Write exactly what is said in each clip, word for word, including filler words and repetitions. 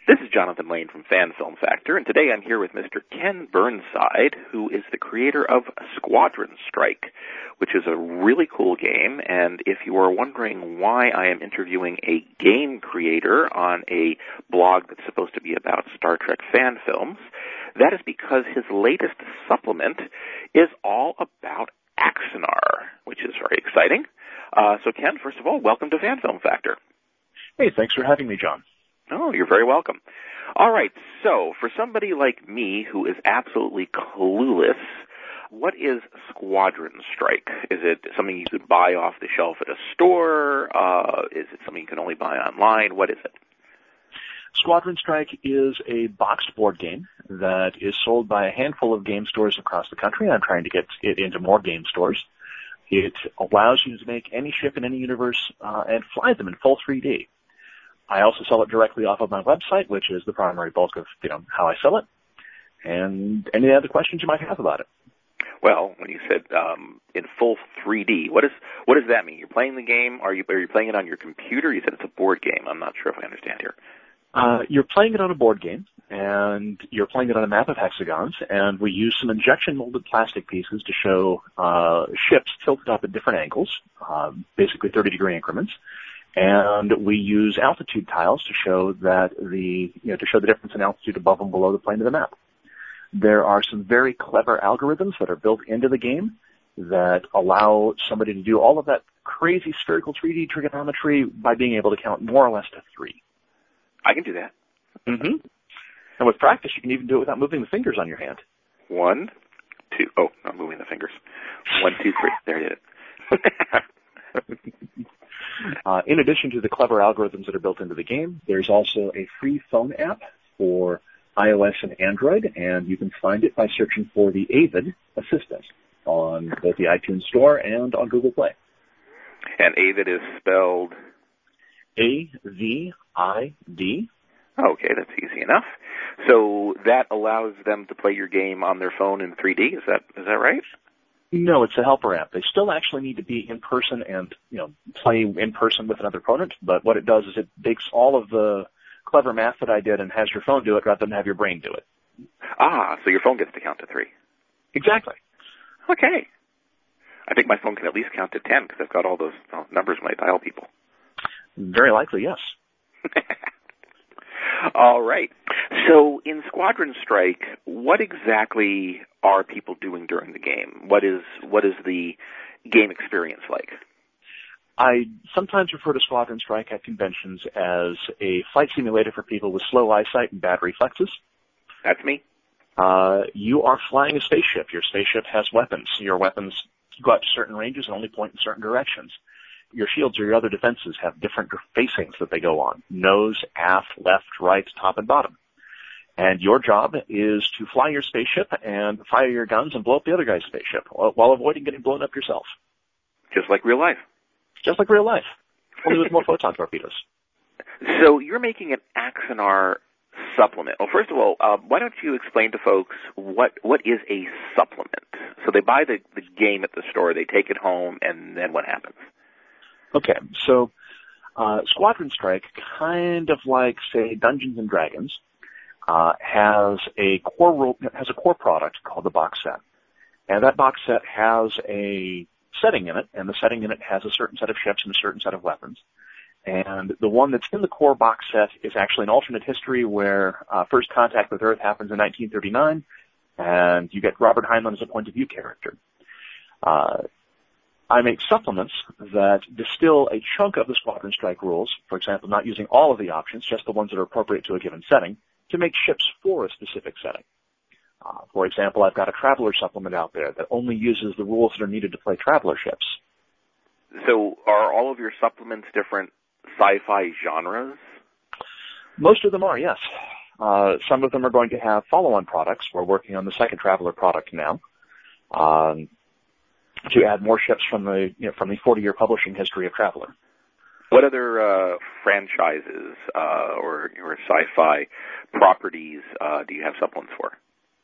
This is Jonathan Lane from Fan Film Factor, and today I'm here with Mister Ken Burnside, who is the creator of Squadron Strike, which is a really cool game. And if you are wondering why I am interviewing a game creator on a blog that's supposed to be about Star Trek fan films, that is because his latest supplement is all about Axanar, which is very exciting. Uh, so, Ken, first of all, welcome to Fan Film Factor. Hey, thanks for having me, John. Oh, you're very welcome. All right, so for somebody like me who is absolutely clueless, what is Squadron Strike? Is it something you could buy off the shelf at a store? Uh, is it something you can only buy online? What is it? Squadron Strike is a boxed board game that is sold by a handful of game stores across the country. I'm trying to get it into more game stores. It allows you to make any ship in any universe uh, and fly them in full three D. I also sell it directly off of my website, which is the primary bulk of, you know, how I sell it. And any other questions you might have about it? Well, when you said um, in full three D, what is what does that mean? You're playing the game? Are you are you playing it on your computer? You said it's a board game. I'm not sure if I understand here. Uh, you're playing it on a board game, and you're playing it on a map of hexagons, and we use some injection-molded plastic pieces to show uh, ships tilted up at different angles, uh, basically thirty-degree increments. And we use altitude tiles to show that the, you know, to show the difference in altitude above and below the plane of the map. There are some very clever algorithms that are built into the game that allow somebody to do all of that crazy spherical three D trigonometry by being able to count more or less to three. I can do that. Mm-hmm. And with practice, you can even do it without moving the fingers on your hand. One, two, oh, not moving the fingers. One, two, three. There it is. Uh, in addition to the clever algorithms that are built into the game, there's also a free phone app for iOS and Android, and you can find it by searching for the Avid Assistant on both the iTunes Store and on Google Play. And Avid is spelled? A V I D. Okay, that's easy enough. So that allows them to play your game on their phone in three D, is that is that right? No, it's a helper app. They still actually need to be in person and, you know, play in person with another opponent, but what it does is it takes all of the clever math that I did and has your phone do it rather than have your brain do it. Ah, so your phone gets to count to three. Exactly. Okay. I think my phone can at least count to ten because I've got all those uh, numbers when I dial people. Very likely, yes. All right. So in Squadron Strike, what exactly are people doing during the game? What is what is the game experience like? I sometimes refer to Squadron Strike at conventions as a flight simulator for people with slow eyesight and bad reflexes. That's me. Uh, you are flying a spaceship. Your spaceship has weapons. Your weapons go out to certain ranges and only point in certain directions. Your shields or your other defenses have different facings that they go on. Nose, aft, left, right, top, and bottom. And your job is to fly your spaceship and fire your guns and blow up the other guy's spaceship while avoiding getting blown up yourself. Just like real life. Just like real life. Only with more photon torpedoes. So you're making an Axanar supplement. Well, first of all, uh, why don't you explain to folks what what is a supplement? So they buy the, the game at the store, they take it home, and then what happens? Okay, so uh, Squadron Strike, kind of like, say, Dungeons and Dragons, uh, has a core ro- has a core product called the box set, and that box set has a setting in it, and the setting in it has a certain set of ships and a certain set of weapons. And the one that's in the core box set is actually an alternate history where uh, first contact with Earth happens in nineteen thirty-nine, and you get Robert Heinlein as a point of view character. Uh, I make supplements that distill a chunk of the Squadron Strike rules, for example, not using all of the options, just the ones that are appropriate to a given setting, to make ships for a specific setting. Uh, for example, I've got a Traveler supplement out there that only uses the rules that are needed to play Traveler ships. So are all of your supplements different sci-fi genres? Most of them are, yes. Uh, some of them are going to have follow-on products. We're working on the second Traveler product now. Um, to add more ships from the you know, from the forty-year publishing history of Traveler. What other uh, franchises uh, or, or sci-fi properties uh, do you have supplements for?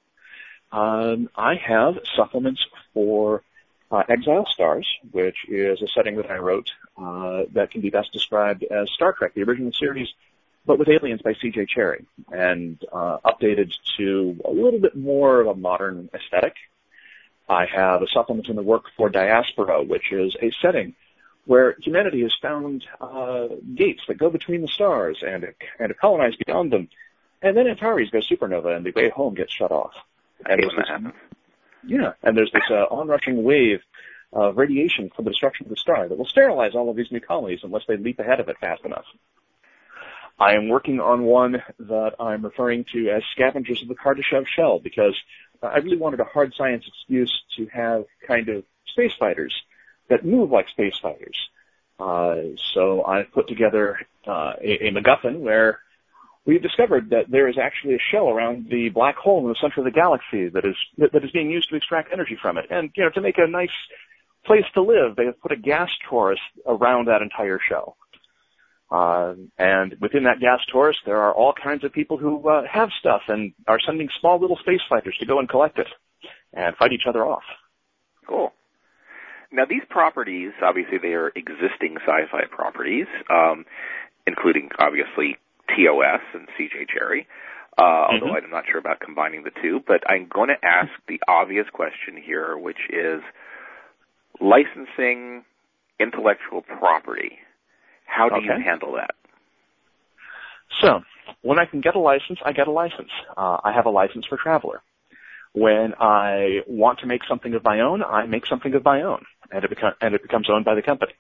Um, I have supplements for uh, Exile Stars, which is a setting that I wrote uh, that can be best described as Star Trek, the original series, but with Aliens by C J Cherryh, and uh, updated to a little bit more of a modern aesthetic. I have a supplement in the work for Diaspora, which is a setting where humanity has found uh, gates that go between the stars and and have colonized beyond them, and then Antares goes supernova and the way home gets shut off. And there's this, yeah, and there's this uh, onrushing wave of radiation from the destruction of the star that will sterilize all of these new colonies unless they leap ahead of it fast enough. I am working on one that I'm referring to as Scavengers of the Kardashev Shell because I really wanted a hard science excuse to have kind of space fighters that move like space fighters. Uh, so I've put together uh, a, a MacGuffin where we've discovered that there is actually a shell around the black hole in the center of the galaxy that is that, that is being used to extract energy from it. And, you know, to make a nice place to live, they have put a gas torus around that entire shell. Uh, and within that gas torus, there are all kinds of people who uh, have stuff and are sending small little space fighters to go and collect it and fight each other off. Cool. Now, these properties, obviously, they are existing sci-fi properties, um, including, obviously, T O S and C J Cherryh, uh, mm-hmm. although I'm not sure about combining the two. But I'm going to ask the obvious question here, which is licensing intellectual property. How do okay. you handle that? So, when I can get a license, I get a license. Uh, I have a license for Traveler. When I want to make something of my own, I make something of my own, and it, beco- and it becomes owned by the company.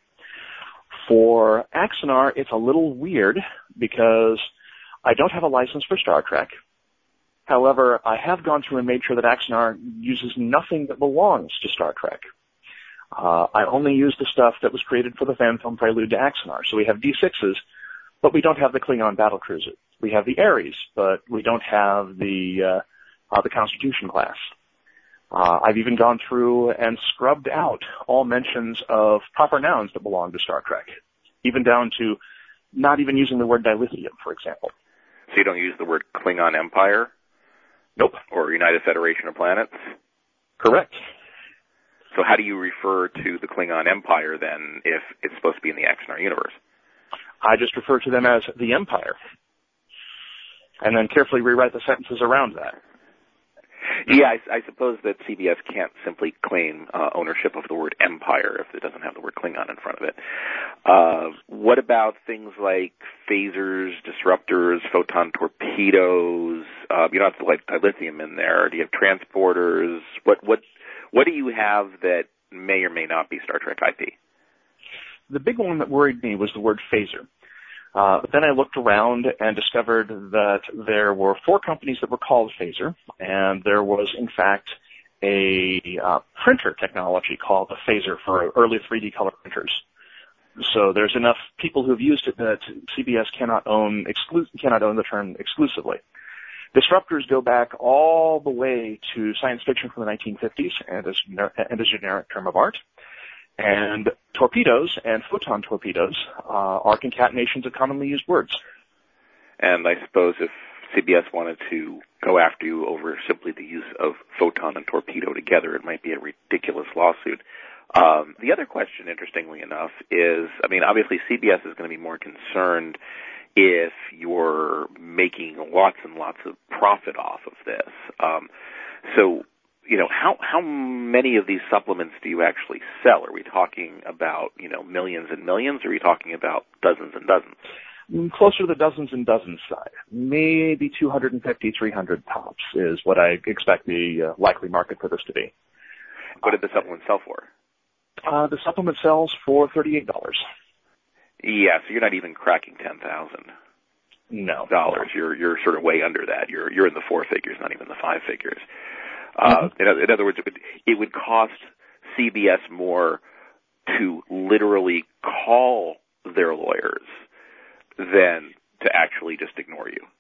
For Axanar, it's a little weird because I don't have a license for Star Trek. However, I have gone through and made sure that Axanar uses nothing that belongs to Star Trek. Uh, I only use the stuff that was created for the fan film Prelude to Axanar. So we have D sixes, but we don't have the Klingon battlecruiser. We have the Ares, but we don't have the uh, uh, the Constitution class. Uh, I've even gone through and scrubbed out all mentions of proper nouns that belong to Star Trek, even down to not even using the word dilithium, for example. So you don't use the word Klingon Empire? Nope. Or United Federation of Planets? Correct. So how do you refer to the Klingon Empire, then, if it's supposed to be in the Axanar universe? I just refer to them as the Empire, and then carefully rewrite the sentences around that. Yeah, I, I suppose that C B S can't simply claim uh, ownership of the word empire if it doesn't have the word Klingon in front of it. Uh, what about things like phasers, disruptors, photon torpedoes? Uh, you don't have to like dilithium in there. Do you have transporters? What what what do you have that may or may not be Star Trek I P? The big one that worried me was the word phaser. Uh, but then I looked around and discovered that there were four companies that were called Phaser, and there was, in fact, a uh, printer technology called a Phaser for early three D color printers. So there's enough people who have used it that C B S cannot own exclu- cannot own the term exclusively. Disruptors go back all the way to science fiction from the nineteen fifties and as, and as a generic term of art. And torpedoes and photon torpedoes uh, are concatenations of commonly used words. And I suppose if C B S wanted to go after you over simply the use of photon and torpedo together, it might be a ridiculous lawsuit. Um, the other question, interestingly enough, is, I mean, obviously C B S is going to be more concerned if you're making lots and lots of profit off of this. Um, so... You know, how how many of these supplements do you actually sell? Are we talking about, you know, millions and millions, or are we talking about dozens and dozens? Closer to the dozens and dozens side. Maybe two hundred fifty, three hundred tops is what I expect the uh, likely market for this to be. What did the supplement sell for? Uh, the supplement sells for thirty-eight dollars. Yeah, so you're not even cracking ten thousand dollars. No. Dollars. You're you're sort of way under that. You're you're in the four figures, not even the five figures. Uh, in, in other words, it would, it would cost C B S more to literally call their lawyers than to actually just ignore you.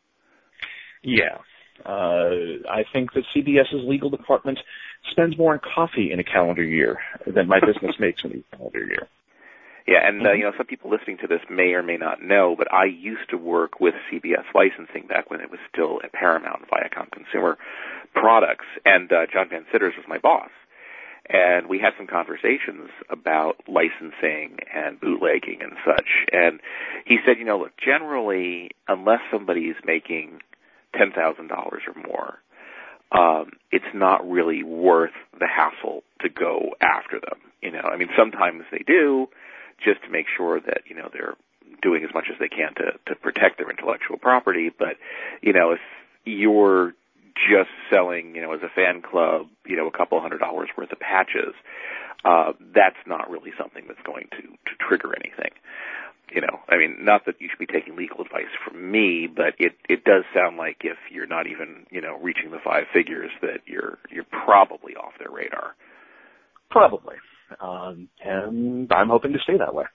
Yeah. Uh, I think that CBS's legal department spends more on coffee in a calendar year than my business makes in a calendar year. Yeah, and uh, you know, some people listening to this may or may not know, but I used to work with C B S licensing back when it was still at Paramount, Viacom Consumer Products, and uh, John Van Sitters was my boss. And we had some conversations about licensing and bootlegging and such. And he said, you know, look, generally, unless somebody's making ten thousand dollars or more, um, it's not really worth the hassle to go after them. You know, I mean, sometimes they do, just to make sure that, you know, they're doing as much as they can to, to protect their intellectual property. But, you know, if you're just selling, you know, as a fan club, you know, a couple hundred dollars worth of patches, uh, that's not really something that's going to, to trigger anything. You know, I mean, not that you should be taking legal advice from me, but it, it does sound like if you're not even, you know, reaching the five figures, that you're, you're probably off their radar. Probably. Um, and I'm hoping to stay that way.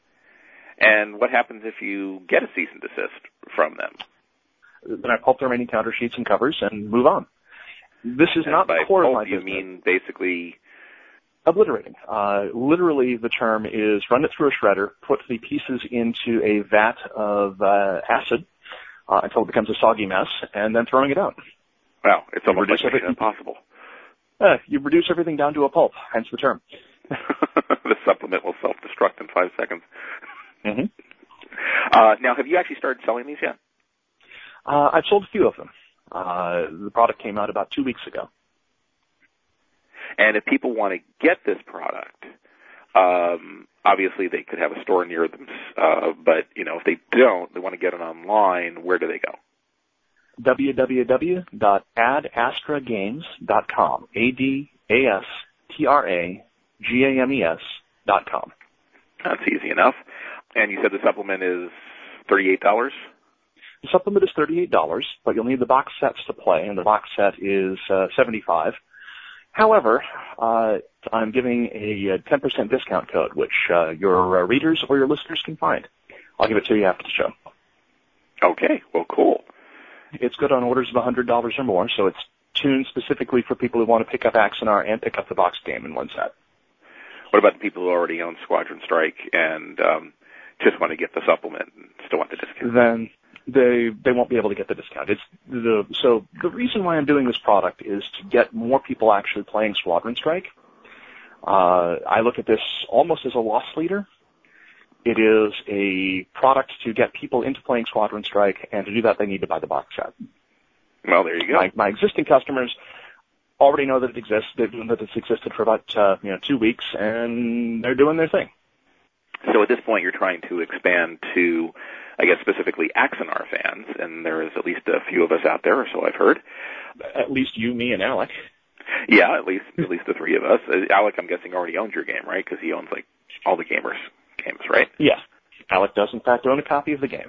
And what happens if you get a cease and desist from them? Then I pulp their remaining counter sheets and covers and move on. This is and not by the core pulp, of my you business. mean basically Obliterating. Uh, literally, the term is run it through a shredder, put the pieces into a vat of uh, acid uh, until it becomes a soggy mess, and then throwing it out. Well, it's almost like Mission impossible. Uh, you reduce everything down to a pulp, hence the term. The supplement will self-destruct in five seconds. Mm-hmm. Uh, now, have you actually started selling these yet? Uh, I've sold a few of them. Uh, the product came out about two weeks ago. And if people want to get this product, um, obviously they could have a store near them. Uh, but, you know, if they don't, they want to get it online, where do they go? w w w dot ad astra games dot com. A D A S T R A G A M E S dot com. That's easy enough. And you said the supplement is thirty-eight dollars? The supplement is thirty-eight dollars, but you'll need the box sets to play, and the box set is uh, seventy-five dollars. However, uh, I'm giving a ten percent discount code, which uh, your uh, readers or your listeners can find. I'll give it to you after the show. Okay, well, cool. It's good on orders of one hundred dollars or more, so it's tuned specifically for people who want to pick up Axanar and pick up the box game in one set. What about the people who already own Squadron Strike and um, just want to get the supplement and still want the discount? Then they they won't be able to get the discount. It's the so the reason why I'm doing this product is to get more people actually playing Squadron Strike. Uh, I look at this almost as a loss leader. It is a product to get people into playing Squadron Strike, and to do that, they need to buy the box set. Well, there you go. My, my existing customers already know that it exists, that it's existed for about uh, you know two weeks, and they're doing their thing. So at this point, you're trying to expand to, I guess, specifically Axanar fans, and there is at least a few of us out there, or so I've heard. At least you, me, and Alec. Yeah, at least at least the three of us. Uh, Alec, I'm guessing, already owns your game, right? Because he owns like all the gamers' games, right? Yes. Alec does, in fact, own a copy of the game.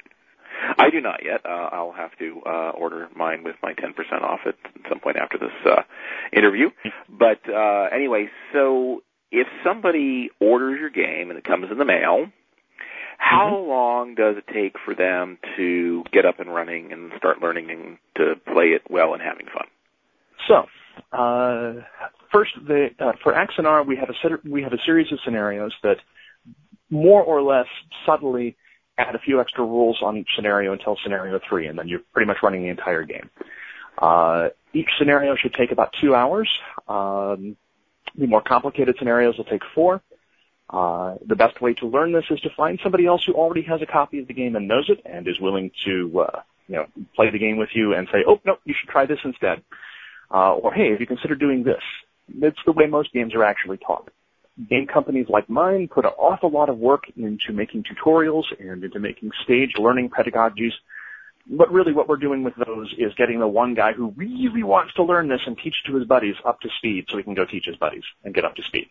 I do not yet. Uh, I'll have to uh, order mine with my ten percent off at some point after this uh, interview. But uh, anyway, so if somebody orders your game and it comes in the mail, how mm-hmm. long does it take for them to get up and running and start learning and to play it well and having fun? So, uh, first, the, uh, for Axanar, we have a set, we have a series of scenarios that more or less subtly add a few extra rules on each scenario until scenario three, and then you're pretty much running the entire game. Uh, each scenario should take about two hours. Um, the more complicated scenarios will take four. Uh, the best way to learn this is to find somebody else who already has a copy of the game and knows it and is willing to, uh, you know, play the game with you and say, oh, no, you should try this instead. Uh, or, hey, have you considered doing this? That's the way most games are actually taught. Game companies like mine put an awful lot of work into making tutorials and into making staged learning pedagogies. But really what we're doing with those is getting the one guy who really wants to learn this and teach to his buddies up to speed so he can go teach his buddies and get up to speed.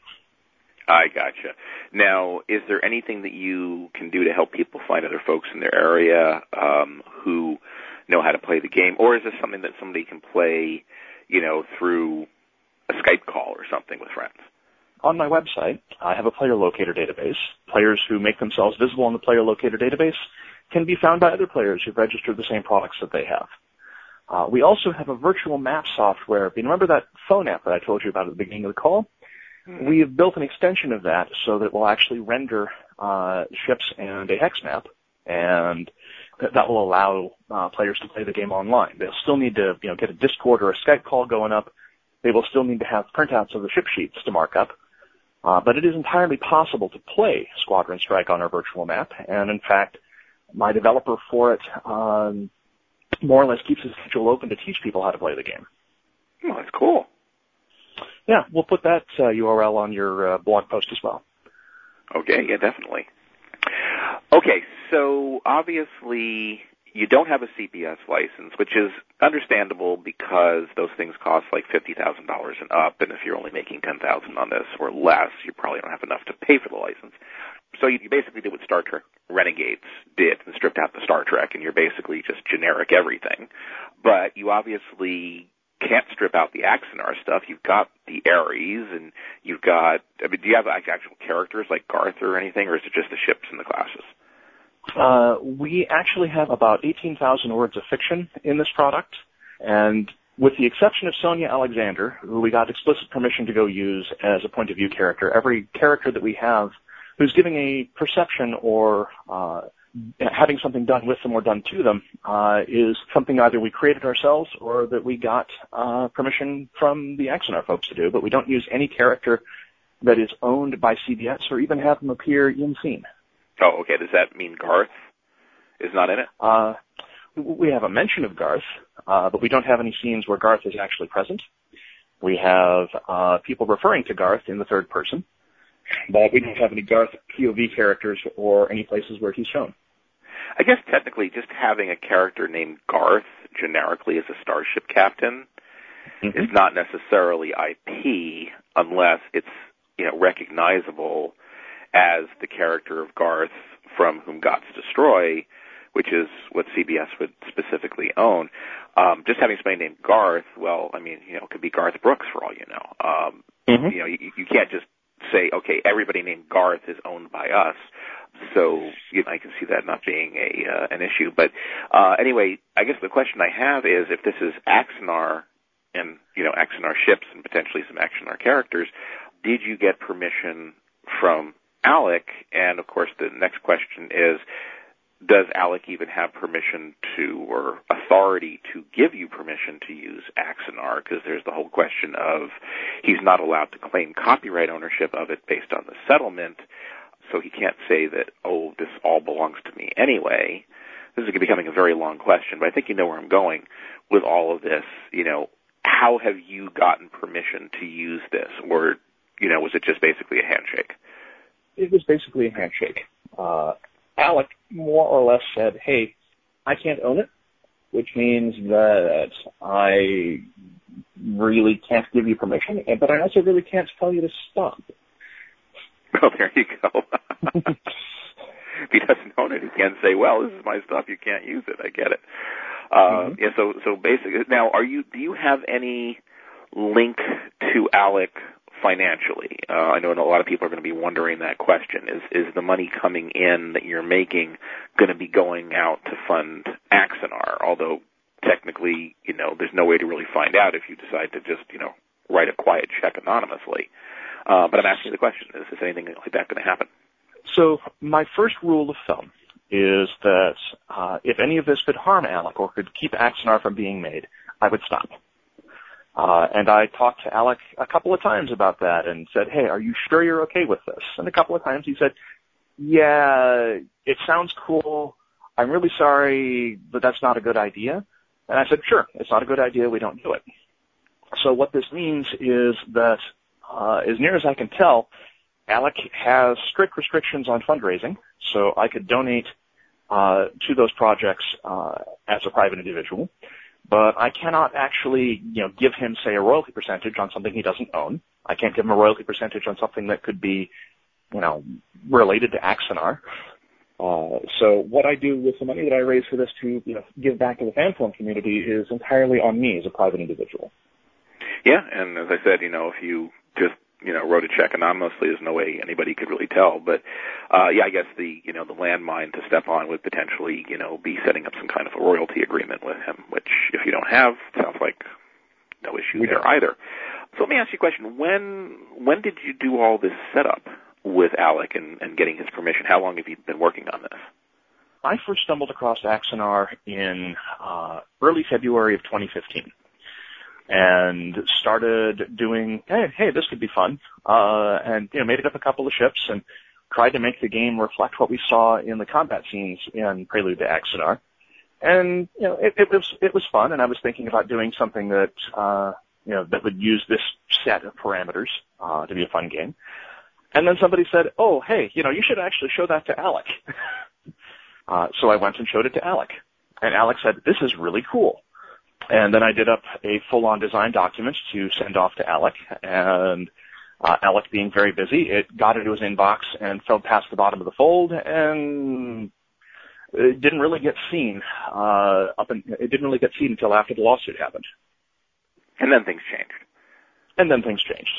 I gotcha. Now, is there anything that you can do to help people find other folks in their area um, who know how to play the game? Or is this something that somebody can play, you know, through a Skype call or something with friends? On my website, I have a player locator database. Players who make themselves visible on the player locator database can be found by other players who've registered the same products that they have. Uh, we also have a virtual map software. You remember that phone app that I told you about at the beginning of the call? Mm-hmm. We have built an extension of that so that it will actually render uh, ships and a hex map, and that will allow uh, players to play the game online. They'll still need to, you know, get a Discord or a Skype call going up, They will still need to have printouts of the ship sheets to mark up. Uh, but it is entirely possible to play Squadron Strike on our virtual map. And in fact, my developer for it um, more or less keeps his schedule open to teach people how to play the game. Oh, that's cool. Yeah, we'll put that uh, U R L on your uh, blog post as well. Okay, yeah, definitely. Okay, so obviously you don't have a C B S license, which is understandable because those things cost like fifty thousand dollars and up, and if you're only making ten thousand dollars on this or less, you probably don't have enough to pay for the license. So you basically did what Star Trek Renegades did and stripped out the Star Trek, and you're basically just generic everything. But you obviously can't strip out the Axanar stuff. You've got the Ares, and you've got, I mean, do you have actual characters like Garth or anything, or is it just the ships and the classes? Uh, we actually have about eighteen thousand words of fiction in this product, and with the exception of Sonia Alexander, who we got explicit permission to go use as a point-of-view character, every character that we have who's giving a perception or uh, having something done with them or done to them uh, is something either we created ourselves or that we got uh, permission from the Axanar folks to do, but we don't use any character that is owned by C B S or even have them appear in scene. Oh, okay. Does that mean Garth is not in it? Uh, we have a mention of Garth, uh, but we don't have any scenes where Garth is actually present. We have uh, people referring to Garth in the third person, but we don't have any Garth P O V characters or any places where he's shown. I guess technically just having a character named Garth generically as a starship captain mm-hmm. is not necessarily I P unless it's, you know, recognizable as the character of Garth from Whom Gods Destroy, which is what C B S would specifically own. Um, just having somebody named Garth, well, I mean, you know, it could be Garth Brooks for all you know. Um, mm-hmm. You know, you, you can't just say, okay, everybody named Garth is owned by us. So you know, I can see that not being a uh, an issue. But uh, anyway, I guess the question I have is, if this is Axanar and, you know, Axanar ships and potentially some Axanar characters, did you get permission from Alec? And of course, the next question is, does Alec even have permission to, or authority to give you permission to use Axanar? Because there's the whole question of he's not allowed to claim copyright ownership of it based on the settlement, so he can't say that, oh, this all belongs to me anyway. This is becoming a very long question, but I think you know where I'm going with all of this. You know, how have you gotten permission to use this? Or, you know, was it just basically a handshake? It was basically a handshake. Uh, Alec more or less said, hey, I can't own it, which means that I really can't give you permission, but I also really can't tell you to stop. Well, there you go. If he doesn't own it, he can't say, well, this is my stuff, you can't use it. I get it. Uh, mm-hmm. Yeah, so, so basically, now, are you, do you have any link to Alec financially? Uh, I know a lot of people are going to be wondering that question. Is is the money coming in that you're making going to be going out to fund Axanar? Although technically, you know, there's no way to really find out if you decide to just, you know, write a quiet check anonymously. Uh, but I'm asking you the question, is, is anything like that going to happen? So my first rule of thumb is that uh, if any of this could harm Alec or could keep Axanar from being made, I would stop. Uh, and I talked to Alec a couple of times about that and said, hey, are you sure you're okay with this? And a couple of times he said, yeah, it sounds cool. I'm really sorry, but that's not a good idea. And I said, sure, it's not a good idea. We don't do it. So what this means is that, uh, as near as I can tell, Alec has strict restrictions on fundraising, so I could donate uh, to those projects uh, as a private individual. But I cannot actually, you know, give him, say, a royalty percentage on something he doesn't own. I can't give him a royalty percentage on something that could be, you know, related to Axanar. Uh, so what I do with the money that I raise for this to, you know, give back to the fanfilm community is entirely on me as a private individual. Yeah, and as I said, you know, if you just, you know, wrote a check anonymously, there's no way anybody could really tell. But, uh, yeah, I guess the, you know, the landmine to step on would potentially, you know, be setting up some kind of a royalty agreement with him, which if you don't have, sounds like no issue we there don't. either. So let me ask you a question. When, when did you do all this setup with Alec and, and getting his permission? How long have you been working on this? I first stumbled across Axanar in uh, early February of twenty fifteen. and started doing, hey, hey, this could be fun, uh, and, you know, made it up a couple of ships and tried to make the game reflect what we saw in the combat scenes in Prelude to Axanar. And, you know, it, it was, it was fun, and I was thinking about doing something that, uh, you know, that would use this set of parameters, uh, to be a fun game. And then somebody said, oh, hey, you know, you should actually show that to Alec. uh, so I went and showed it to Alec. And Alec said, this is really cool. And then I did up a full-on design document to send off to Alec. And uh, Alec, being very busy, it got into his inbox and fell past the bottom of the fold, and it didn't really get seen. Uh, up in, it didn't really get seen until after the lawsuit happened. And then things changed. And then things changed.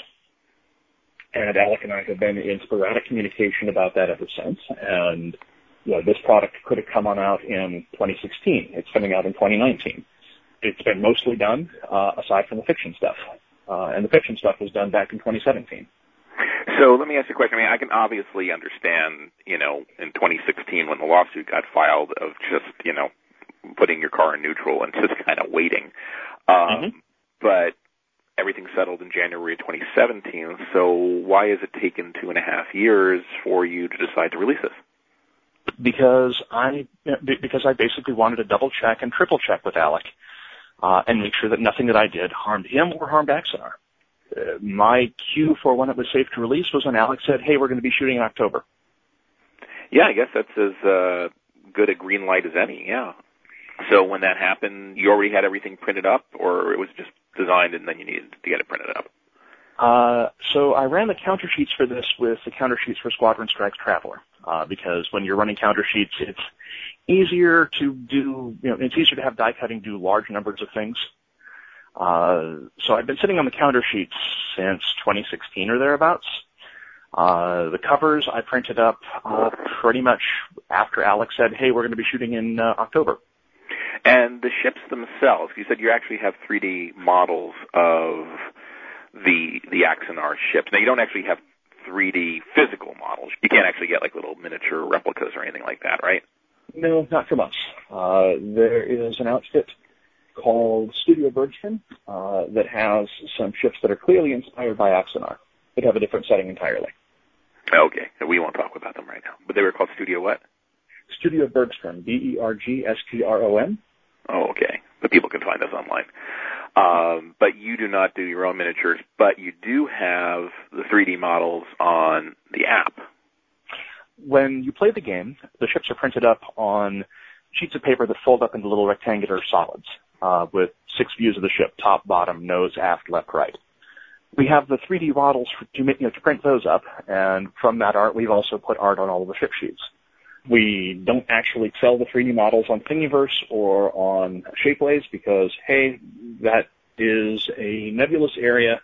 And Alec and I have been in sporadic communication about that ever since. And, you know, this product could have come on out in twenty sixteen. It's coming out in twenty nineteen. It's been mostly done, uh, aside from the fiction stuff. Uh, and the fiction stuff was done back in twenty seventeen. So let me ask you a question. I mean, I can obviously understand, you know, in twenty sixteen when the lawsuit got filed, of just, you know, putting your car in neutral and just kind of waiting. Um, mm-hmm. But everything settled in January twenty seventeen, so why has it taken two and a half years for you to decide to release this? Because I because I basically wanted to double check and triple check with Alec uh, and make sure that nothing that I did harmed him or harmed Axanar. Uh, my cue for when it was safe to release was when Alec said, hey, we're going to be shooting in October. Yeah, I guess that's as uh, good a green light as any, yeah. So when that happened, you already had everything printed up, or it was just designed and then you needed to get it printed up? Uh, so I ran the counter sheets for this with the counter sheets for Squadron Strike's Traveler, uh, because when you're running counter sheets, it's easier to do, you know, it's easier to have die cutting do large numbers of things. Uh, so I've been sitting on the counter sheets since twenty sixteen or thereabouts. Uh, the covers I printed up, uh, pretty much after Alex said, hey, we're going to be shooting in, uh, October. And the ships themselves, you said you actually have three D models of the the Axanar ships. Now, you don't actually have three D physical models. You can't actually get like little miniature replicas or anything like that, right? No, not from us. Uh, there is an outfit called Studio Bergstrom uh, that has some ships that are clearly inspired by Axanar, but have a different setting entirely. Okay, we won't talk about them right now. But they were called Studio what? Studio Bergstrom, B E R G S T R O N. Oh, okay. But people can find us online. Um, but you do not do your own miniatures, but you do have the three D models on the app. When you play the game, the ships are printed up on sheets of paper that fold up into little rectangular solids uh, with six views of the ship, top, bottom, nose, aft, left, right. We have the three D models for, to, you know, to print those up, and from that art, we've also put art on all of the ship sheets. We don't actually sell the three D models on Thingiverse or on Shapeways because, hey, that is a nebulous area,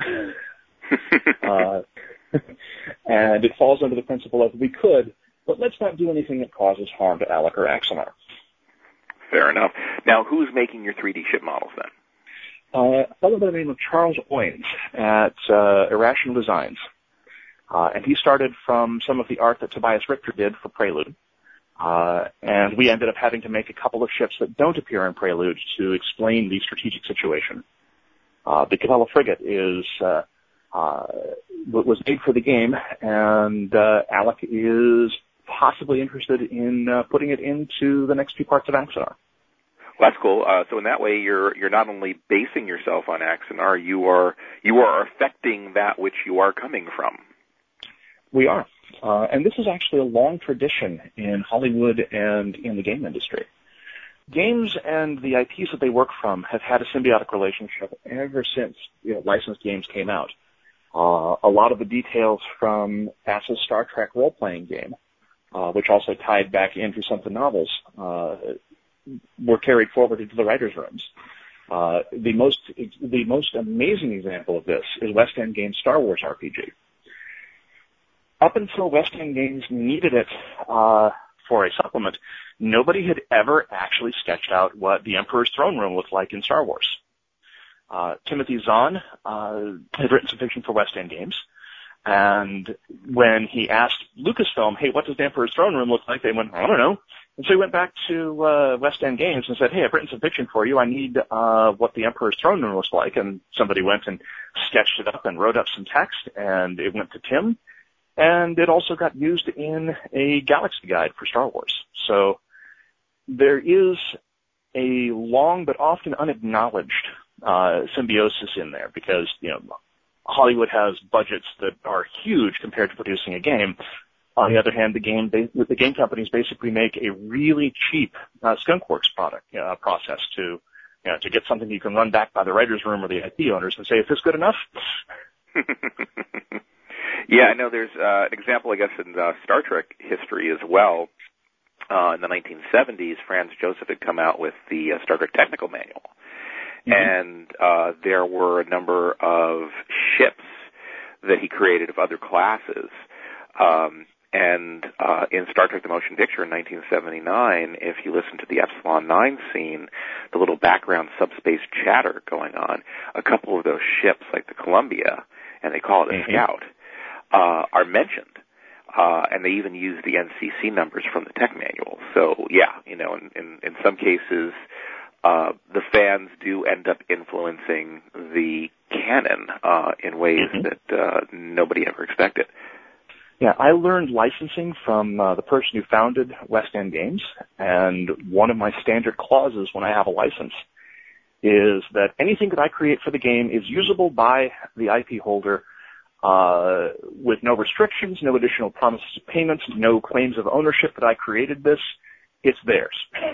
uh, and it falls under the principle of we could, but let's not do anything that causes harm to Alec or Axanar. Fair enough. Now, who's making your three D ship models then? Uh, a fellow by the name of Charles Owens at uh, Irrational Designs. Uh, and he started from some of the art that Tobias Richter did for Prelude. Uh, and we ended up having to make a couple of ships that don't appear in Prelude to explain the strategic situation. Uh, the Capella frigate is, uh, uh, was made for the game, and, uh, Alec is possibly interested in, uh, putting it into the next two parts of Axanar. Well, that's cool. Uh, so in that way, you're you're not only basing yourself on Axanar, you are you are affecting that which you are coming from. We are. Uh, and this is actually a long tradition in Hollywood and in the game industry. Games and the I Ps that they work from have had a symbiotic relationship ever since, you know, licensed games came out. Uh, a lot of the details from Bass's Star Trek role-playing game, uh, which also tied back into some of the novels, uh, were carried forward into the writers' rooms. Uh, the most the most amazing example of this is West End Games' Star Wars R P G. Up until West End Games needed it uh, for a supplement, nobody had ever actually sketched out what the Emperor's throne room looked like in Star Wars. Uh, Timothy Zahn uh, had written some fiction for West End Games, and when he asked Lucasfilm, hey, what does the Emperor's throne room look like, they went, I don't know, And so he went back to uh, West End Games and said, hey, I've written some fiction for you. I need uh, what the Emperor's Throne Room looks like. And somebody went and sketched it up and wrote up some text, and it went to Tim. And it also got used in a Galaxy Guide for Star Wars. So there is a long but often unacknowledged uh, symbiosis in there because, you know, Hollywood has budgets that are huge compared to producing a game. On the other hand, the game the game companies basically make a really cheap uh, Skunkworks product uh, process to you know, to get something you can run back by the writers' room or the I P owners and say, is this good enough? Yeah, I know there's uh, an example, I guess, in uh, Star Trek history as well. Uh, in the nineteen seventies, Franz Joseph had come out with the uh, Star Trek Technical Manual. Mm-hmm. And uh, there were a number of ships that he created of other classes. Um, and uh, in Star Trek The Motion Picture in nineteen seventy-nine, if you listen to the Epsilon nine scene, the little background subspace chatter going on, a couple of those ships, like the Columbia, and they call it a mm-hmm. Scout, uh, are mentioned. Uh, and they even use the N C C numbers from the tech manual. So, yeah, you know, in, in, in some cases, uh, the fans do end up influencing the canon uh, in ways mm-hmm. that uh, nobody ever expected. Yeah, I learned licensing from uh, the person who founded West End Games, and one of my standard clauses when I have a license is that anything that I create for the game is usable by the I P holder uh, with no restrictions, no additional promises of payments, no claims of ownership that I created this. It's theirs.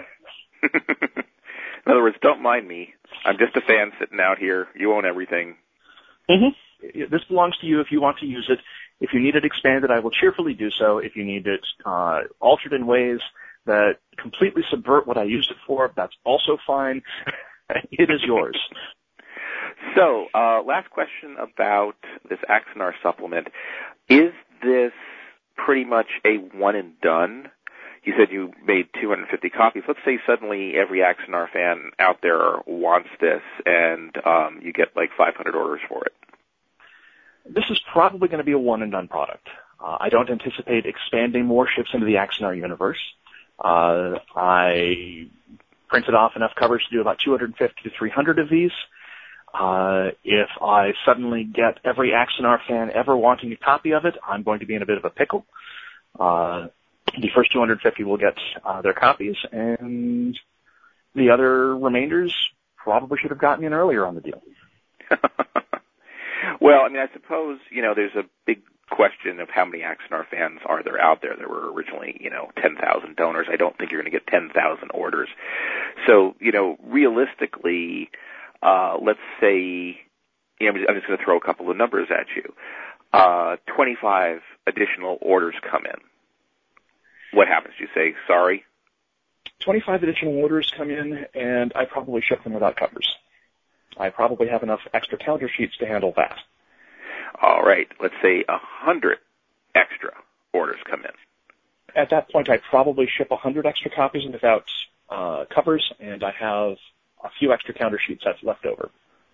In other words, don't mind me. I'm just a fan sitting out here. You own everything. Mm-hmm. This belongs to you if you want to use it. If you need it expanded, I will cheerfully do so. If you need it uh, altered in ways that completely subvert what I used it for, that's also fine. It is yours. So, uh, last question about this Axanar supplement. Is this pretty much a one and done? You said you made two hundred fifty copies. Let's say suddenly every Axanar fan out there wants this, and um, you get like five hundred orders for it. This is probably going to be a one-and-done product. Uh, I don't anticipate expanding more ships into the Axanar universe. Uh, I printed off enough covers to do about two hundred fifty to three hundred of these. Uh, if I suddenly get every Axanar fan ever wanting a copy of it, I'm going to be in a bit of a pickle. Uh, the first two hundred fifty will get uh, their copies, and the other remainders probably should have gotten in earlier on the deal. Well, I mean, I suppose, you know, there's a big question of how many Axanar fans are there out there. There were originally, you know, ten thousand donors. I don't think you're going to get ten thousand orders. So, you know, realistically, uh, let's say, you know, I'm just going to throw a couple of numbers at you. Uh, twenty-five additional orders come in. What happens? Do you say, sorry? twenty-five additional orders come in, and I probably ship them without covers. I probably have enough extra counter sheets to handle that. All right. Let's say one hundred extra orders come in. At that point, I probably ship one hundred extra copies without uh, covers, and I have a few extra counter sheet sets left over.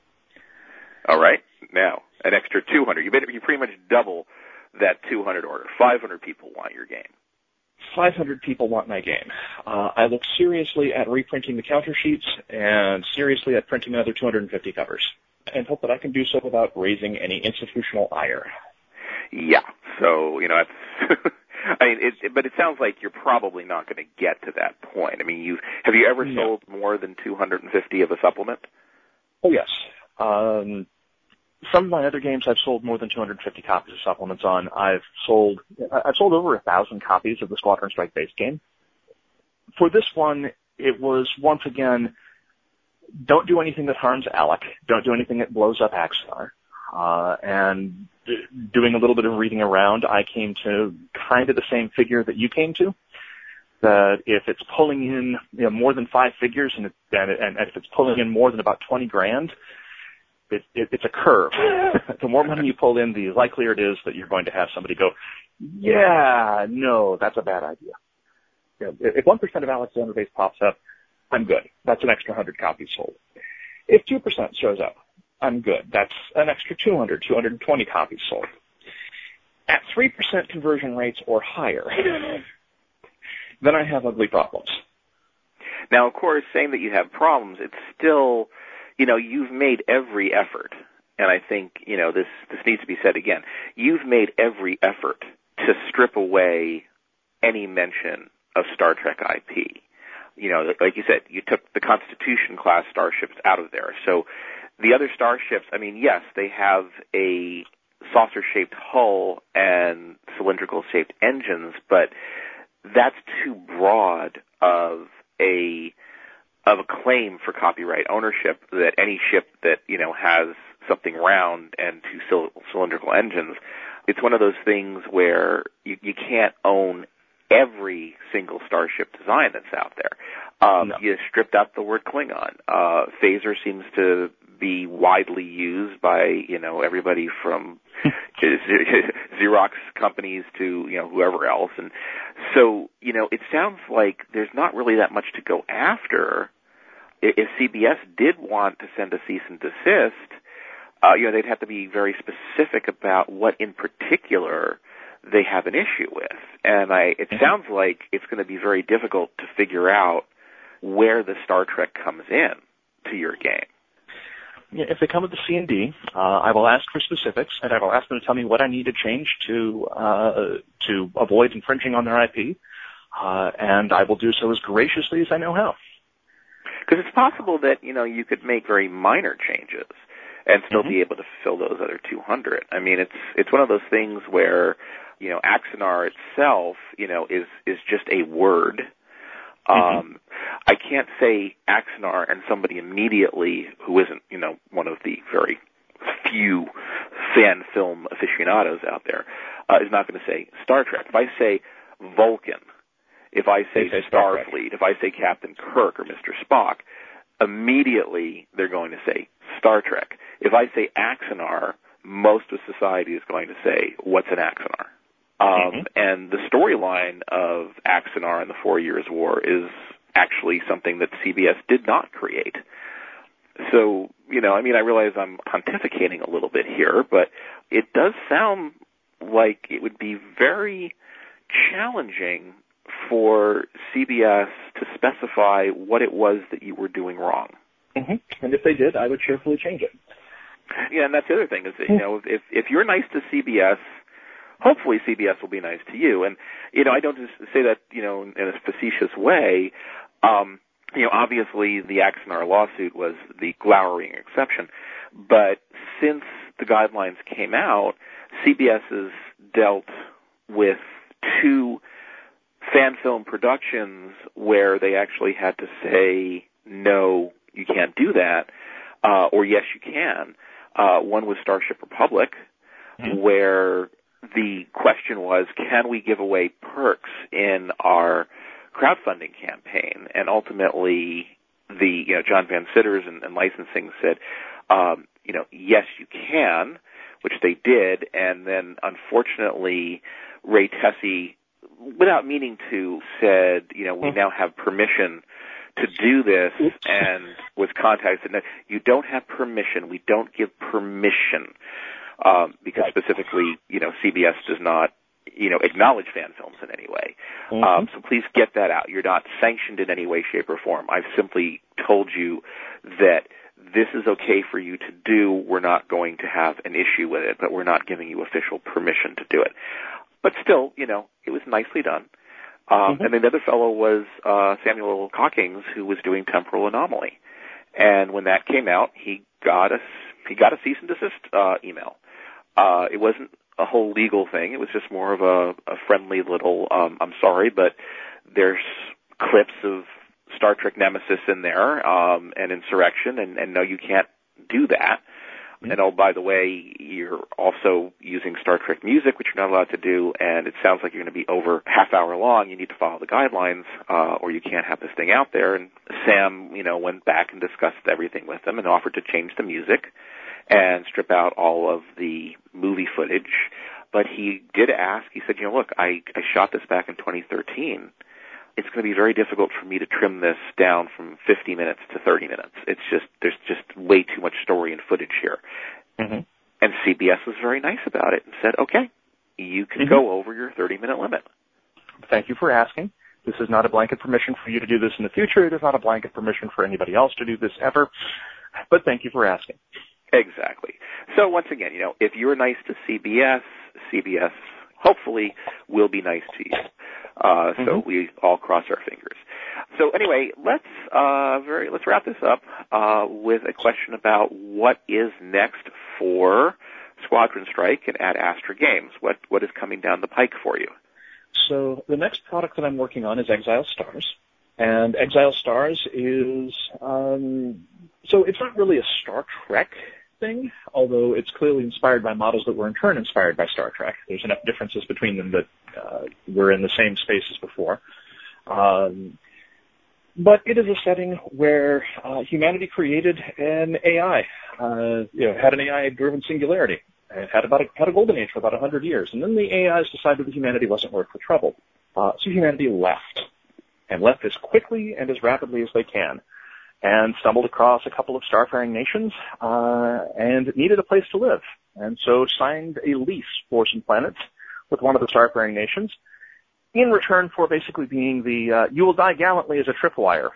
All right. Now, an extra two hundred. You you pretty much double that two hundred order. five hundred people want your game. five hundred people want my game. Uh, I look seriously at reprinting the counter sheets and seriously at printing another two hundred fifty covers, and hope that I can do so without raising any institutional ire. Yeah. So, you know, it's, I mean, it, but it sounds like you're probably not going to get to that point. I mean, you have you ever no. sold more than two hundred fifty of a supplement? Oh, yes. Um, some of my other games I've sold more than two hundred fifty copies of supplements on. I've sold, I've sold over a thousand copies of the Squadron Strike base game. For this one, it was once again, don't do anything that harms Alec. Don't do anything that blows up Axanar. Uh, and d- doing a little bit of reading around, I came to kind of the same figure that you came to. That if it's pulling in, you know, more than five figures, and, it, and, it, and if it's pulling in more than about twenty grand, It, it, it's a curve. The more money you pull in, the likelier it is that you're going to have somebody go, yeah, no, that's a bad idea. You know, if one percent of Alec's donor base pops up, I'm good. That's an extra one hundred copies sold. If two percent shows up, I'm good. That's an extra two hundred, two hundred twenty copies sold. At three percent conversion rates or higher, then I have ugly problems. Now, of course, saying that you have problems, it's still, you know, you've made every effort, and I think, you know, this, this needs to be said again. You've made every effort to strip away any mention of Star Trek I P. You know, like you said, you took the Constitution-class starships out of there. So the other starships, I mean, yes, they have a saucer-shaped hull and cylindrical-shaped engines, but that's too broad of a of a claim for copyright ownership that any ship that, you know, has something round and two cyl- cylindrical engines, it's one of those things where you, you can't own every single starship design that's out there. Um, no. You stripped out the word Klingon. Uh, phaser seems to be widely used by, you know, everybody from Xerox companies to, you know, whoever else. And so, you know, it sounds like there's not really that much to go after. If C B S did want to send a cease and desist, uh, you know, they'd have to be very specific about what in particular they have an issue with. And I, it sounds like it's going to be very difficult to figure out where the Star Trek comes in to your game. Yeah, if they come with the C and D, uh, I will ask for specifics, and I will ask them to tell me what I need to change to uh, to avoid infringing on their I P, uh, and I will do so as graciously as I know how. Because it's possible that, you know, you could make very minor changes and still mm-hmm. be able to fulfill those other two hundred. I mean, it's it's one of those things where, you know, Axanar itself, you know, is is just a word. Mm-hmm. Um, I can't say Axanar and somebody immediately who isn't, you know, one of the very few fan film aficionados out there uh, is not going to say Star Trek. If I say Vulcan, if I say, say Starfleet, if I say Captain Kirk or Mister Spock, immediately they're going to say Star Trek. If I say Axanar, most of society is going to say, what's an Axanar? Um, mm-hmm. And the storyline of Axanar and the Four Years' War is actually something that C B S did not create. So, you know, I mean, I realize I'm pontificating a little bit here, but it does sound like it would be very challenging for C B S to specify what it was that you were doing wrong. Mm-hmm. And if they did, I would cheerfully change it. Yeah, and that's the other thing is that, you know, if if you're nice to C B S, hopefully C B S will be nice to you. And, you know, I don't just say that, you know, in a facetious way. Um, you know, obviously the Axanar lawsuit was the glowering exception. But since the guidelines came out, C B S has dealt with two fan film productions where they actually had to say, no, you can't do that, uh, or yes, you can. Uh, one was Starship Republic, mm-hmm. where the question was, can we give away perks in our crowdfunding campaign? And ultimately, the you know John Van Citters and, and licensing said, um, you know, yes, you can, which they did. And then, unfortunately, Ray Tessie, without meaning to, said, you know, we now have permission to do this, and was contacted. You don't have permission. We don't give permission. Um, because specifically, you know, C B S does not, you know, acknowledge fan films in any way. Mm-hmm. Um, so please get that out. You're not sanctioned in any way, shape, or form. I've simply told you that this is okay for you to do. We're not going to have an issue with it, but we're not giving you official permission to do it. But still, you know, it was nicely done. Um, mm-hmm. And then the other fellow was uh, Samuel Cockings, who was doing Temporal Anomaly. And when that came out, he got a, he got a cease and desist uh, email. Uh, it wasn't a whole legal thing. It was just more of a, a friendly little, um, I'm sorry, but there's clips of Star Trek Nemesis in there, um, and Insurrection, and, and no, you can't do that. Mm-hmm. And oh, by the way, you're also using Star Trek music, which you're not allowed to do, and it sounds like you're going to be over half hour long. You need to follow the guidelines, uh, or you can't have this thing out there. And Sam, you know, went back and discussed everything with them and offered to change the music and strip out all of the movie footage. But he did ask, he said, you know, look, I, I shot this back in twenty thirteen. It's going to be very difficult for me to trim this down from fifty minutes to thirty minutes. It's just, there's just way too much story and footage here. Mm-hmm. And C B S was very nice about it and said, okay, you can mm-hmm. go over your thirty minute limit. Thank you for asking. This is not a blanket permission for you to do this in the future. It is not a blanket permission for anybody else to do this ever. But thank you for asking. Exactly. So once again, you know, if you're nice to C B S, C B S hopefully will be nice to you. Uh, so mm-hmm. we all cross our fingers. So anyway, let's uh, very let's wrap this up uh, with a question about what is next for Squadron Strike and Ad Astra Games. What what is coming down the pike for you? So the next product that I'm working on is Exile Stars, and Exile Stars is um, so it's not really a Star Trek thing, although it's clearly inspired by models that were in turn inspired by Star Trek. There's enough differences between them that uh, we're in the same space as before. Um, but it is a setting where uh, humanity created an A I, uh, you know, had an A I-driven singularity. It had about a, had a golden age for about one hundred years, and then the A Is decided that humanity wasn't worth the trouble. Uh, so humanity left, and left as quickly and as rapidly as they can, and stumbled across a couple of starfaring nations, uh, and needed a place to live, and so signed a lease for some planets with one of the starfaring nations, in return for basically being the, uh, you will die gallantly as a tripwire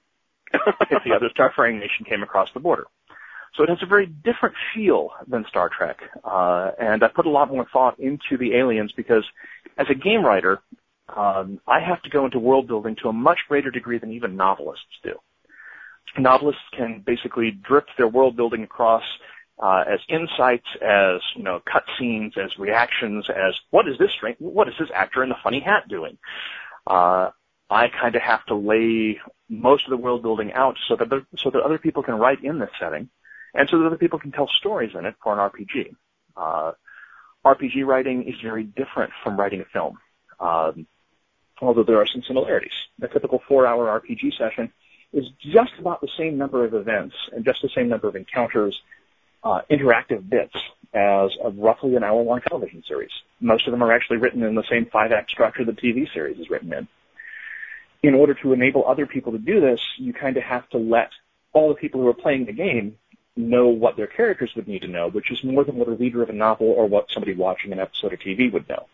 if the other starfaring nation came across the border. So it has a very different feel than Star Trek, uh, and I put a lot more thought into the aliens because as a game writer, um, I have to go into world building to a much greater degree than even novelists do. Novelists can basically drip their world building across uh, as insights, as you know, cutscenes, as reactions, as what is this strange, what is this actor in the funny hat doing? Uh, I kind of have to lay most of the world building out so that the, so that other people can write in this setting, and so that other people can tell stories in it for an R P G. Uh, R P G writing is very different from writing a film, um, although there are some similarities. A typical four-hour R P G session is just about the same number of events and just the same number of encounters, uh, interactive bits as a roughly an hour-long television series. Most of them are actually written in the same five-act structure the T V series is written in. In order to enable other people to do this, you kind of have to let all the people who are playing the game know what their characters would need to know, which is more than what a reader of a novel or what somebody watching an episode of T V would know.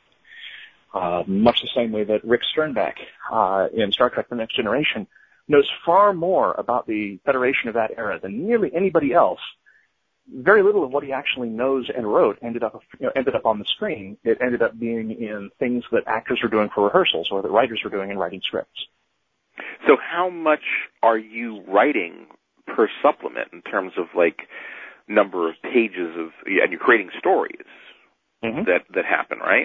Uh, much the same way that Rick Sternbach uh, in Star Trek The Next Generation knows far more about the Federation of that era than nearly anybody else. Very little of what he actually knows and wrote ended up, you know, ended up on the screen. It ended up being in things that actors were doing for rehearsals or that writers were doing in writing scripts. So how much are you writing per supplement in terms of like number of pages of, and you're creating stories mm-hmm. that, that happen, right?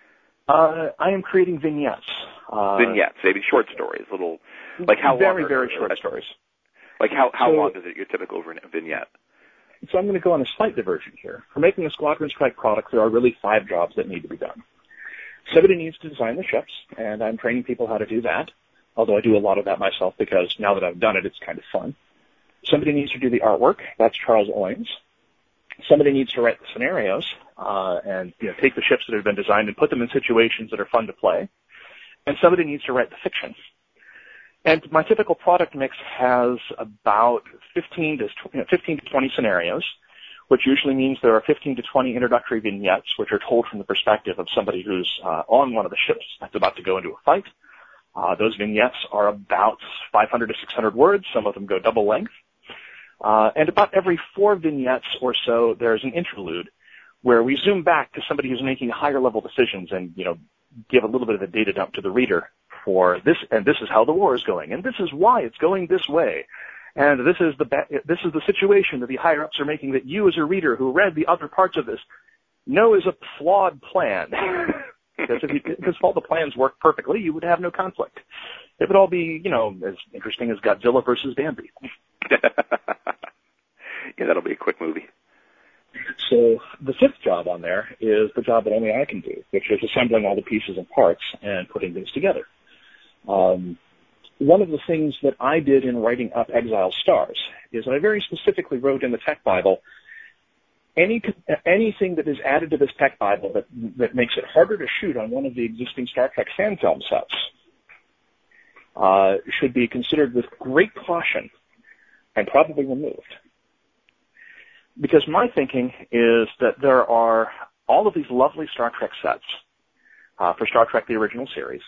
Uh, I am creating vignettes. Uh, vignettes, maybe short stories, little, like how very, long? Very, very are, short uh, stories. Like how, how so, long is it your typical vignette? So I'm going to go on a slight diversion here. For making a Squadron Strike product, there are really five jobs that need to be done. Somebody needs to design the ships, and I'm training people how to do that, although I do a lot of that myself because now that I've done it, it's kind of fun. Somebody needs to do the artwork. That's Charles Owens. Somebody needs to write the scenarios uh, and you know, take the ships that have been designed and put them in situations that are fun to play. And somebody needs to write the fiction. And my typical product mix has about fifteen to twenty scenarios, which usually means there are fifteen to twenty introductory vignettes, which are told from the perspective of somebody who's uh, on one of the ships that's about to go into a fight. Uh, those vignettes are about five hundred to six hundred words. Some of them go double length. Uh, and about every four vignettes or so, there's an interlude where we zoom back to somebody who's making higher level decisions and, you know, give a little bit of a data dump to the reader for this, and this is how the war is going, and this is why it's going this way, and this is the ba- this is the situation that the higher ups are making that you as a reader who read the other parts of this know is a flawed plan. Because if, you, because if all the plans work perfectly, you would have no conflict. It would all be, you know, as interesting as Godzilla versus Bambi. Yeah, that'll be a quick movie. So the fifth job on there is the job that only I can do, which is assembling all the pieces and parts and putting things together. Um, one of the things that I did in writing up Exile Stars is I very specifically wrote in the Tech Bible, any anything that is added to this Tech Bible that, that makes it harder to shoot on one of the existing Star Trek fan film sets uh, should be considered with great caution and probably removed. Because my thinking is that there are all of these lovely Star Trek sets uh, for Star Trek the original series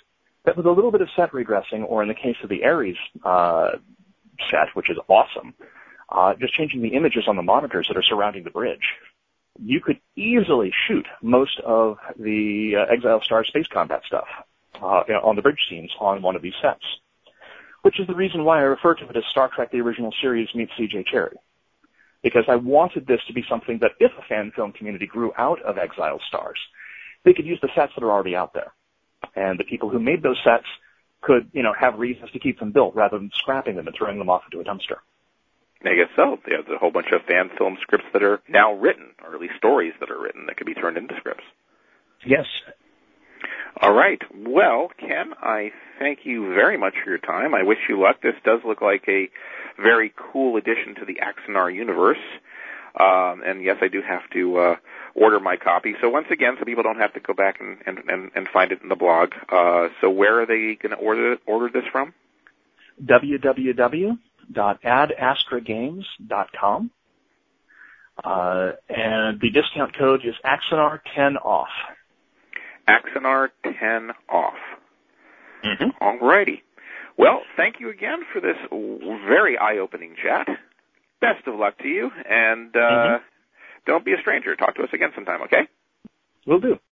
that with a little bit of set regressing, or in the case of the Ares uh, set, which is awesome, uh, just changing the images on the monitors that are surrounding the bridge, you could easily shoot most of the uh, Exile Star space combat stuff uh, on the bridge scenes on one of these sets, which is the reason why I refer to it as Star Trek The Original Series meets C J Cherry. Because I wanted this to be something that if a fan film community grew out of Exile Stars, they could use the sets that are already out there. And the people who made those sets could, you know, have reasons to keep them built rather than scrapping them and throwing them off into a dumpster. I guess so. There's a whole bunch of fan film scripts that are now written, or at least stories that are written that could be turned into scripts. Yes. All right. Well, Ken, I thank you very much for your time. I wish you luck. This does look like a very cool addition to the Axanar universe. Um, and yes, I do have to uh, order my copy. So once again, so people don't have to go back and, and, and, and find it in the blog. Uh, so where are they going to order order this from? w w w dot ad astra games dot com. Uh, and the discount code is Axanar ten off. Axanar ten off. Mm-hmm. All righty. Well, thank you again for this very eye-opening chat. Best of luck to you, and uh, mm-hmm. don't be a stranger. Talk to us again sometime, okay? Will do.